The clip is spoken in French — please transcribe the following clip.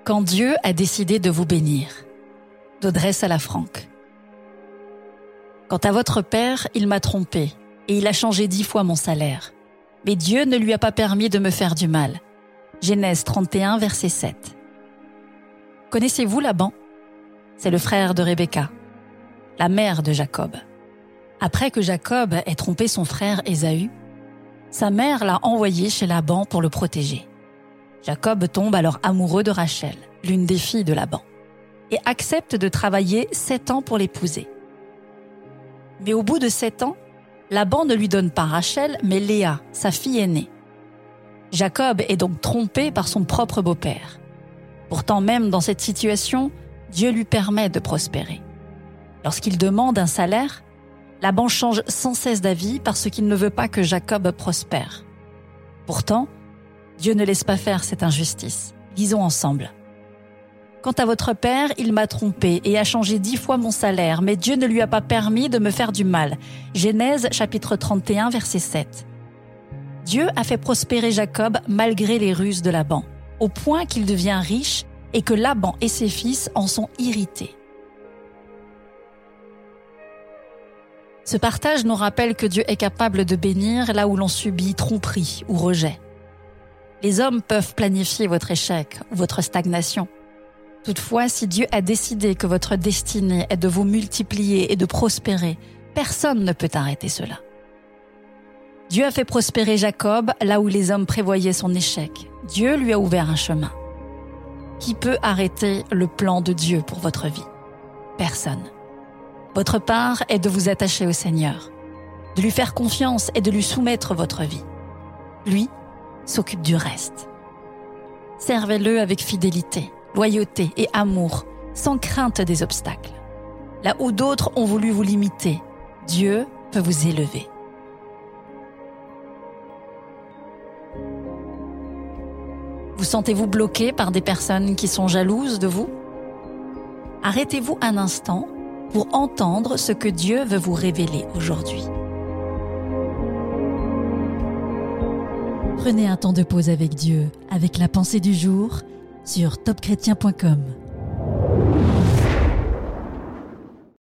Quand Dieu a décidé de vous bénir, d'Audrey Salafranque. Quant à votre père, il m'a trompé et il a changé 10 fois mon salaire. Mais Dieu ne lui a pas permis de me faire du mal. Genèse 31, verset 7. Connaissez-vous Laban ? C'est le frère de Rebecca, la mère de Jacob. Après que Jacob ait trompé son frère Ésaü, sa mère l'a envoyé chez Laban pour le protéger. Jacob tombe alors amoureux de Rachel, l'une des filles de Laban, et accepte de travailler 7 ans pour l'épouser. Mais au bout de 7 ans, Laban ne lui donne pas Rachel, mais Léa, sa fille aînée. Jacob est donc trompé par son propre beau-père. Pourtant, même dans cette situation, Dieu lui permet de prospérer. Lorsqu'il demande un salaire, Laban change sans cesse d'avis parce qu'il ne veut pas que Jacob prospère. Pourtant, Dieu ne laisse pas faire cette injustice. Lisons ensemble. Quant à votre père, il m'a trompé et a changé 10 fois mon salaire, mais Dieu ne lui a pas permis de me faire du mal. Genèse chapitre 31, verset 7. Dieu a fait prospérer Jacob malgré les ruses de Laban, au point qu'il devient riche et que Laban et ses fils en sont irrités. Ce partage nous rappelle que Dieu est capable de bénir là où l'on subit tromperie ou rejet. Les hommes peuvent planifier votre échec ou votre stagnation. Toutefois, si Dieu a décidé que votre destinée est de vous multiplier et de prospérer, personne ne peut arrêter cela. Dieu a fait prospérer Jacob là où les hommes prévoyaient son échec. Dieu lui a ouvert un chemin. Qui peut arrêter le plan de Dieu pour votre vie ? Personne. Votre part est de vous attacher au Seigneur, de lui faire confiance et de lui soumettre votre vie. Lui s'occupe du reste. Servez-le avec fidélité, loyauté et amour, sans crainte des obstacles. Là où d'autres ont voulu vous limiter, Dieu peut vous élever. Vous sentez-vous bloqué par des personnes qui sont jalouses de vous ? Arrêtez-vous un instant pour entendre ce que Dieu veut vous révéler aujourd'hui. Prenez un temps de pause avec Dieu, avec la pensée du jour sur topchrétien.com.